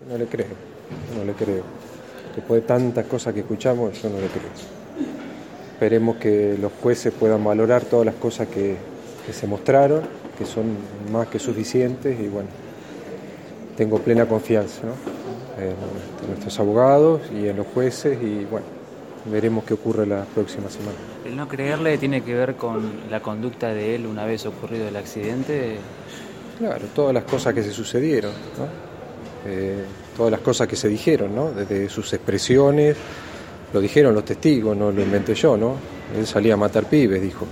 No le creo, no le creo. Después de tantas cosas que escuchamos, yo no le creo. Esperemos que los jueces puedan valorar todas las cosas que se mostraron, que son más que suficientes, y bueno, tengo plena confianza, ¿no?, en nuestros abogados y en los jueces, y bueno, veremos qué ocurre la próxima semana. ¿El no creerle tiene que ver con la conducta de él una vez ocurrido el accidente? Claro, todas las cosas que se sucedieron, ¿no? Todas las cosas que se dijeron, ¿no? Desde sus expresiones, lo dijeron los testigos, no lo inventé yo, ¿no? Él salía a matar pibes, dijo.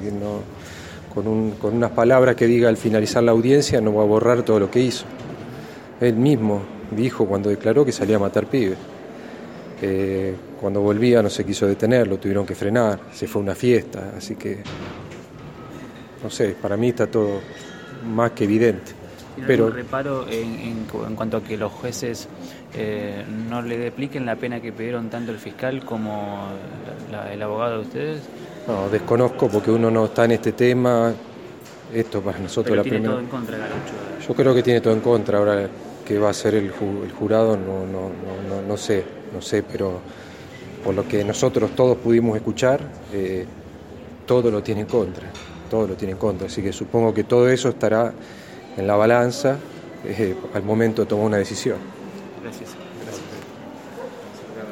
Con unas palabras que diga al finalizar la audiencia no va a borrar todo lo que hizo. Él mismo dijo cuando declaró que salía a matar pibes. Cuando volvía no se quiso detener, lo tuvieron que frenar, se fue a una fiesta, así que, no sé, para mí está todo más que evidente. ¿Tiene algún reparo en cuanto a que los jueces no le apliquen la pena que pidieron tanto el fiscal como el abogado de ustedes? No, desconozco porque uno no está en este tema. Esto para nosotros pero la tiene primera. Todo en contra, Garucho. Yo creo que tiene todo en contra. Ahora, ¿qué va a hacer el jurado? No sé, pero por lo que nosotros todos pudimos escuchar, todo lo tiene en contra. Todo lo tiene en contra. Así que supongo que todo eso estará en la balanza al momento de tomar una decisión.